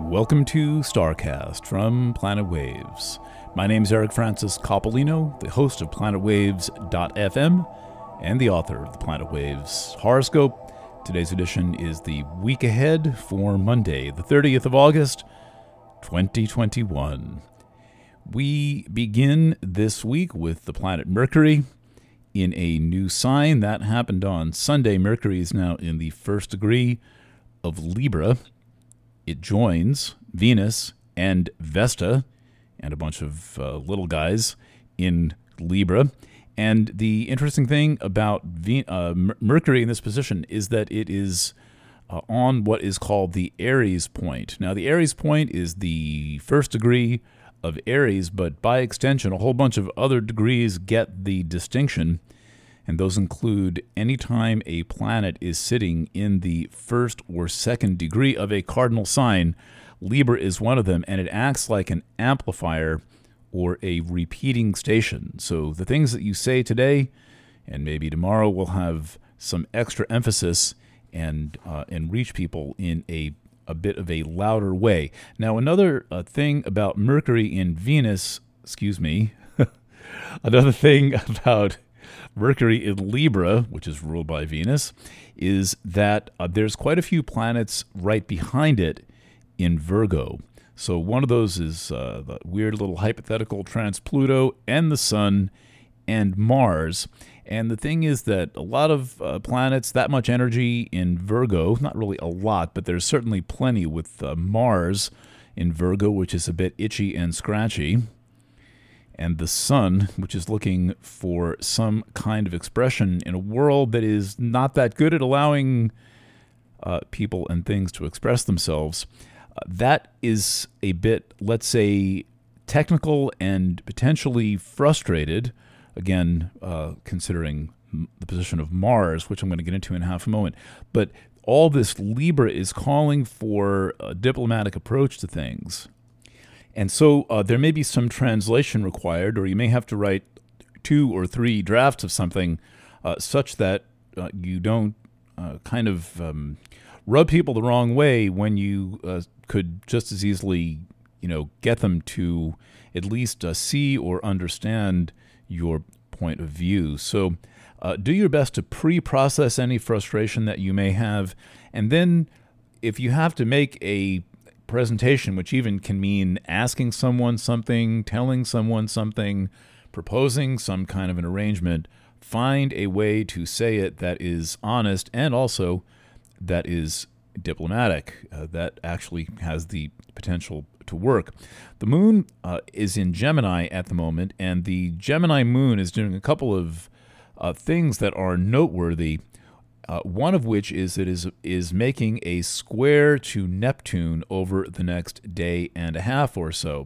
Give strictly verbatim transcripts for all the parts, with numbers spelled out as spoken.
Welcome to StarCast from Planet Waves. My name is Eric Francis Coppolino, the host of Planet Waves dot f m and the author of the Planet Waves horoscope. Today's edition is the week ahead for Monday, the thirtieth of August, twenty twenty-one. We begin this week with the planet Mercury in a new sign. That happened on Sunday. Mercury is now in the first degree of Libra. It joins Venus and Vesta and a bunch of uh, little guys in Libra. And the interesting thing about Ve- uh, Mercury in this position is that it is uh, on what is called the Aries point. Now, the Aries point is the first degree of Aries, but by extension, a whole bunch of other degrees get the distinction. And those include any time a planet is sitting in the first or second degree of a cardinal sign. Libra is one of them, and it acts like an amplifier or a repeating station. So the things that you say today and maybe tomorrow will have some extra emphasis and uh, and reach people in a, a bit of a louder way. Now, another uh, thing about Mercury in Venus, excuse me, another thing about Mercury in Libra, which is ruled by Venus, is that uh, there's quite a few planets right behind it in Virgo. So one of those is uh, the weird little hypothetical trans-Pluto and the Sun and Mars. And the thing is that a lot of uh, planets, that much energy in Virgo, not really a lot, but there's certainly plenty with uh, Mars in Virgo, which is a bit itchy and scratchy. And the Sun, which is looking for some kind of expression in a world that is not that good at allowing uh, people and things to express themselves. Uh, that is a bit, let's say, technical and potentially frustrated, again, uh, considering the position of Mars, which I'm going to get into in half a moment. But all this Libra is calling for a diplomatic approach to things. And so uh, there may be some translation required, or you may have to write two or three drafts of something uh, such that uh, you don't uh, kind of um, rub people the wrong way when you uh, could just as easily, you know, get them to at least uh, see or understand your point of view. So uh, do your best to pre-process any frustration that you may have. And then if you have to make a presentation, which even can mean asking someone something, telling someone something, proposing some kind of an arrangement, find a way to say it that is honest and also that is diplomatic, uh, that actually has the potential to work. The moon uh, is in Gemini at the moment, and the Gemini moon is doing a couple of uh, things that are noteworthy. Uh, one of which is it is is making a square to Neptune over the next day and a half or so.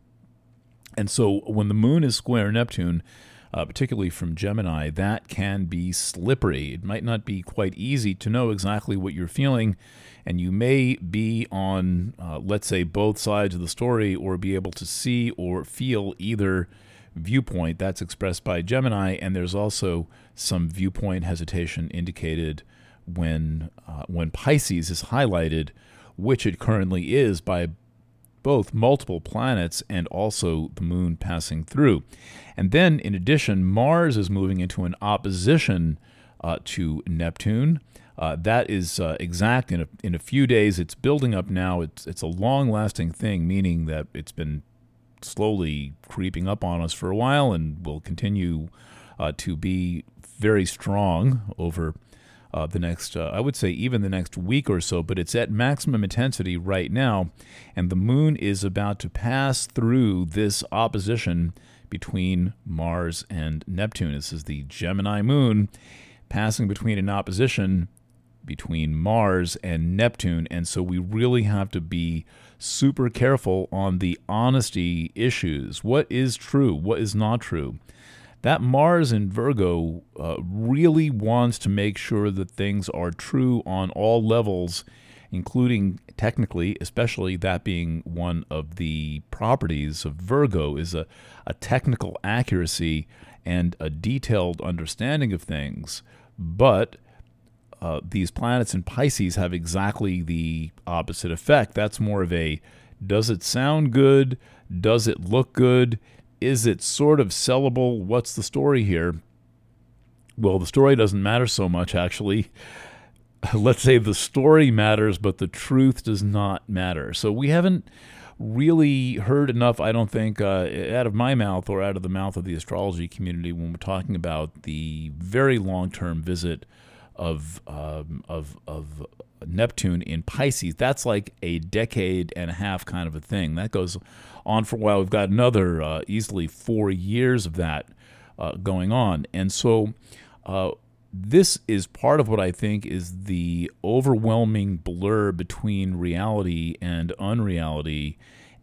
And so when the moon is square Neptune, uh, particularly from Gemini, that can be slippery. It might not be quite easy to know exactly what you're feeling, and you may be on, uh, let's say, both sides of the story, or be able to see or feel either viewpoint. That's expressed by Gemini, and there's also some viewpoint hesitation indicated when uh, when Pisces is highlighted, which it currently is by both multiple planets and also the moon passing through. And then, in addition, Mars is moving into an opposition uh, to Neptune. Uh, that is uh, exact in a, in a few days. It's building up now. It's, it's a long-lasting thing, meaning that it's been slowly creeping up on us for a while and will continue uh, to be very strong over uh, the next, uh, I would say even the next week or so, but it's at maximum intensity right now, and the moon is about to pass through this opposition between Mars and Neptune. This is the Gemini moon passing between an opposition between Mars and Neptune, and so we really have to be super careful on the honesty issues. What is true? What is not true? That Mars in Virgo uh, really wants to make sure that things are true on all levels, including technically, especially that being one of the properties of Virgo, is a, a technical accuracy and a detailed understanding of things. But uh, these planets in Pisces have exactly the opposite effect. That's more of a, does it sound good? Does it look good? Is it sort of sellable? What's the story here? Well, the story doesn't matter so much, actually. Let's say the story matters, but the truth does not matter. So we haven't really heard enough, I don't think, uh, out of my mouth or out of the mouth of the astrology community when we're talking about the very long-term visit of um, of of Neptune in Pisces. That's like a decade and a half kind of a thing. That goes on for a while. We've got another uh, easily four years of that uh, going on. And so uh, this is part of what I think is the overwhelming blur between reality and unreality,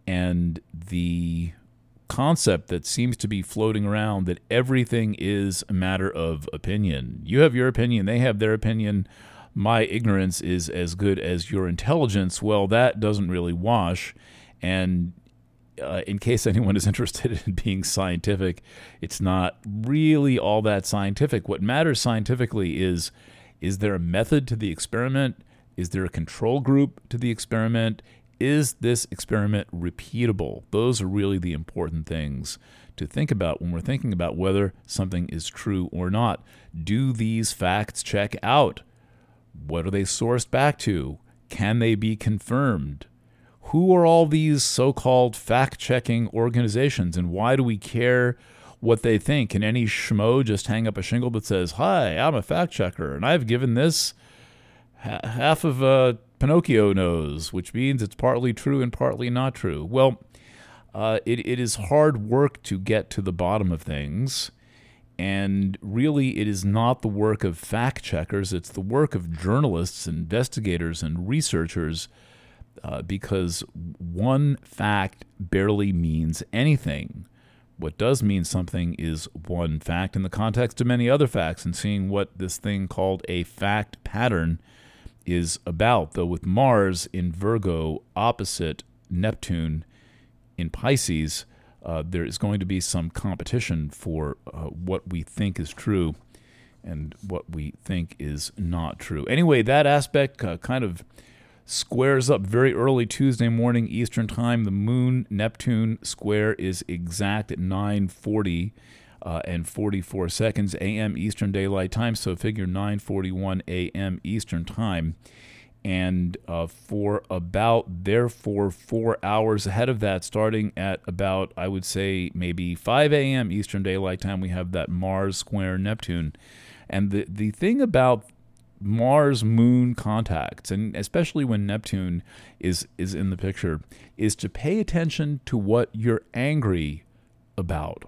and the concept that seems to be floating around that everything is a matter of opinion. You have your opinion, they have their opinion. My ignorance is as good as your intelligence. Well, that doesn't really wash. And uh, in case anyone is interested in being scientific, it's not really all that scientific. What matters scientifically is, is there a method to the experiment? Is there a control group to the experiment? Is this experiment repeatable? Those are really the important things to think about when we're thinking about whether something is true or not. Do these facts check out? What are they sourced back to? Can they be confirmed? Who are all these so-called fact-checking organizations, and why do we care what they think? Can any schmo just hang up a shingle that says, "Hi, I'm a fact-checker, and I've given this ha- half of a Pinocchio nose," which means it's partly true and partly not true? Well, uh, it, it is hard work to get to the bottom of things. And really, it is not the work of fact-checkers. It's the work of journalists, investigators, and researchers, uh, because one fact barely means anything. What does mean something is one fact in the context of many other facts, and seeing what this thing called a fact pattern is about. Though with Mars in Virgo opposite Neptune in Pisces, Uh, there is going to be some competition for uh, what we think is true and what we think is not true. Anyway, that aspect uh, kind of squares up very early Tuesday morning Eastern Time. The Moon-Neptune square is exact at nine forty uh, and forty-four seconds a m Eastern Daylight Time, so figure nine forty-one a m Eastern Time. And uh, for about, therefore, four hours ahead of that, starting at about, I would say, maybe five a m Eastern Daylight Time, we have that Mars square Neptune. And the, the thing about Mars-Moon contacts, and especially when Neptune is, is in the picture, is to pay attention to what you're angry about.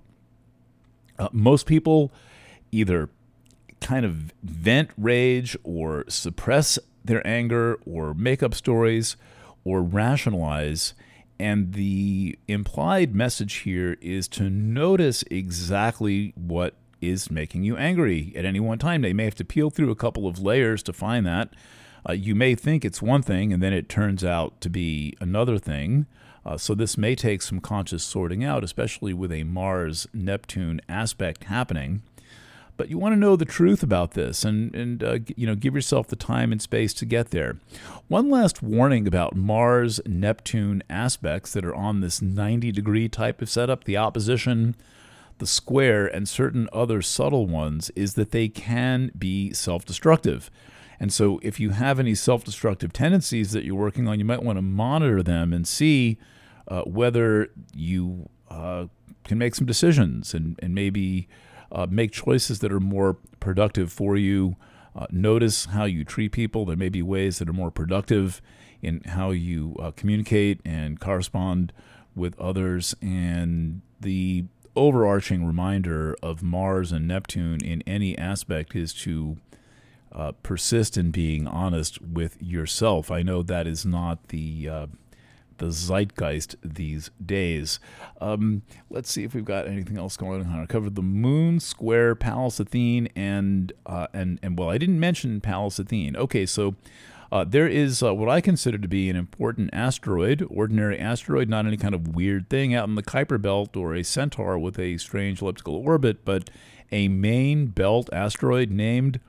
Uh, most people either kind of vent rage or suppress their anger or make up stories or rationalize. And the implied message here is to notice exactly what is making you angry at any one time. They may have to peel through a couple of layers to find that. Uh, you may think it's one thing, and then it turns out to be another thing. Uh, so this may take some conscious sorting out, especially with a Mars-Neptune aspect happening. But you want to know the truth about this, and, and uh, you know, give yourself the time and space to get there. One last warning about Mars-Neptune aspects that are on this ninety-degree type of setup, the opposition, the square, and certain other subtle ones, is that they can be self-destructive. And so if you have any self-destructive tendencies that you're working on, you might want to monitor them and see uh, whether you uh, can make some decisions and, and maybe Uh, make choices that are more productive for you. Uh, notice how you treat people. There may be ways that are more productive in how you uh, communicate and correspond with others. And the overarching reminder of Mars and Neptune in any aspect is to uh, persist in being honest with yourself. I know that is not the uh, the zeitgeist these days. Um, let's see if we've got anything else going on. I covered the Moon square Pallas Athene, and uh, and and well, I didn't mention Pallas Athene. Okay, so uh, there is uh, what I consider to be an important asteroid, ordinary asteroid, not any kind of weird thing out in the Kuiper Belt or a centaur with a strange elliptical orbit, but a main belt asteroid named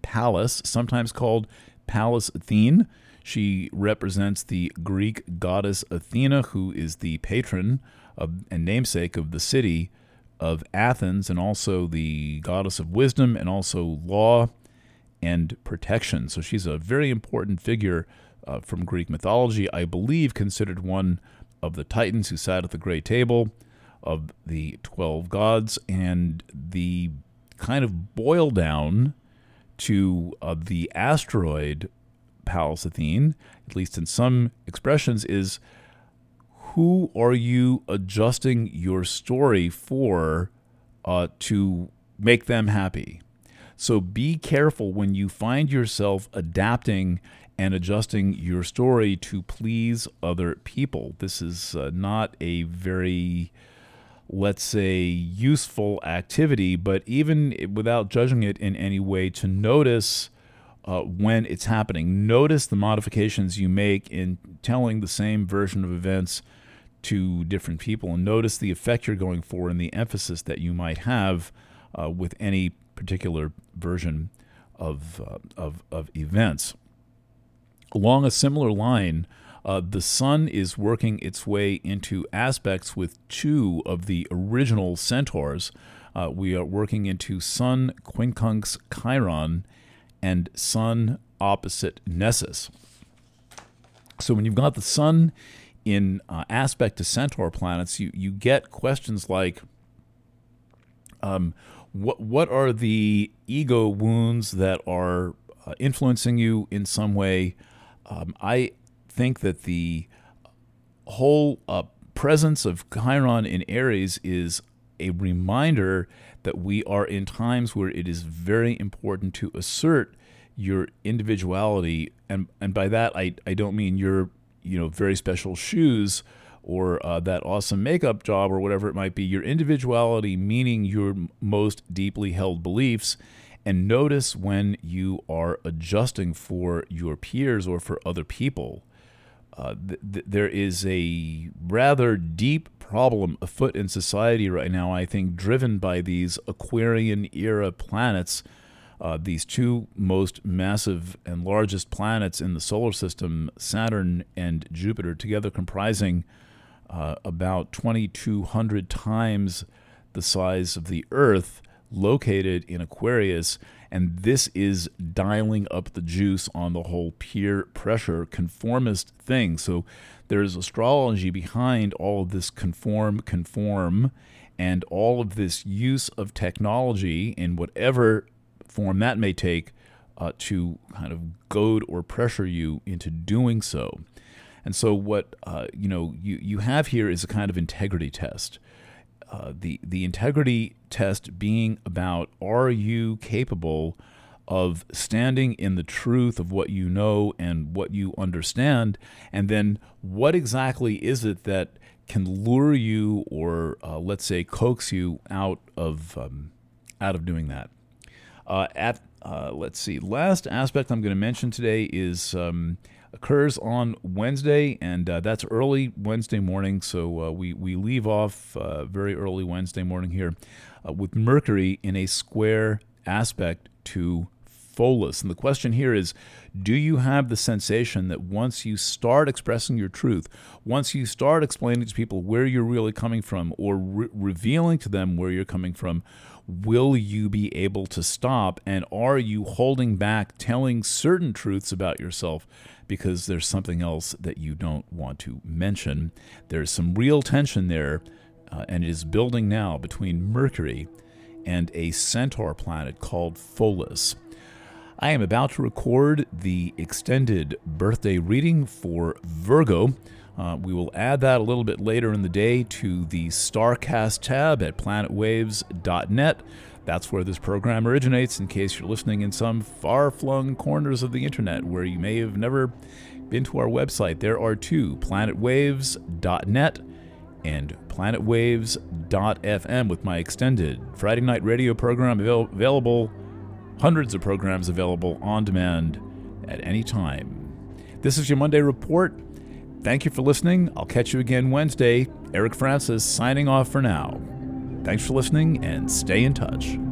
Pallas, sometimes called Pallas Athene. She represents the Greek goddess Athena, who is the patron of, and namesake of the city of Athens, and also the goddess of wisdom and also law and protection. So she's a very important figure uh, from Greek mythology, I believe considered one of the Titans who sat at the great table of the twelve gods, and the kind of boil down to uh, the asteroid Pallas Athene, at least in some expressions, is who are you adjusting your story for uh, to make them happy? So be careful when you find yourself adapting and adjusting your story to please other people. This is uh, not a very, let's say, useful activity, but even without judging it in any way, to notice uh, when it's happening. Notice the modifications you make in telling the same version of events to different people, and notice the effect you're going for and the emphasis that you might have uh, with any particular version of, uh, of, of events. Along a similar line, Uh, the sun is working its way into aspects with two of the original centaurs. Uh, we are working into Sun quincunx Chiron and Sun opposite Nessus. So when you've got the sun in uh, aspect to centaur planets, you, you get questions like, um, what, what are the ego wounds that are uh, influencing you in some way? Um, I think that the whole uh, presence of Chiron in Aries is a reminder that we are in times where it is very important to assert your individuality, and and by that I, I don't mean your you know very special shoes or uh, that awesome makeup job or whatever it might be. Your individuality, meaning your most deeply held beliefs. And notice when you are adjusting for your peers or for other people. Uh, th- th- there is a rather deep problem afoot in society right now, I think, driven by these Aquarian-era planets, uh, these two most massive and largest planets in the solar system, Saturn and Jupiter, together comprising uh, about twenty-two hundred times the size of the Earth, located in Aquarius, and this is dialing up the juice on the whole peer pressure conformist thing. So there's astrology behind all of this conform, conform, and all of this use of technology in whatever form that may take uh, to kind of goad or pressure you into doing so. And so what uh, you know you, you have here is a kind of integrity test. Uh, the the integrity test being about, are you capable of standing in the truth of what you know and what you understand, and then what exactly is it that can lure you or uh, let's say coax you out of um, out of doing that. Uh, at uh, let's see, last aspect I'm going to mention today is um, occurs on Wednesday, and uh, that's early Wednesday morning. So uh, we we leave off uh, very early Wednesday morning here uh, with Mercury in a square aspect to Pholus. And the question here is, do you have the sensation that once you start expressing your truth, once you start explaining to people where you're really coming from, or re- revealing to them where you're coming from, will you be able to stop? And are you holding back telling certain truths about yourself because there's something else that you don't want to mention? There's some real tension there, uh, and it is building now between Mercury and a centaur planet called Pholus. I am about to record the extended birthday reading for Virgo. Uh, we will add that a little bit later in the day to the StarCast tab at planet waves dot net. That's where this program originates, in case you're listening in some far-flung corners of the internet where you may have never been to our website. There are two, planet waves dot net and planet waves dot f m, with my extended Friday night radio program avail- available Hundreds of programs available on demand at any time. This is your Monday Report. Thank you for listening. I'll catch you again Wednesday. Eric Francis signing off for now. Thanks for listening, and stay in touch.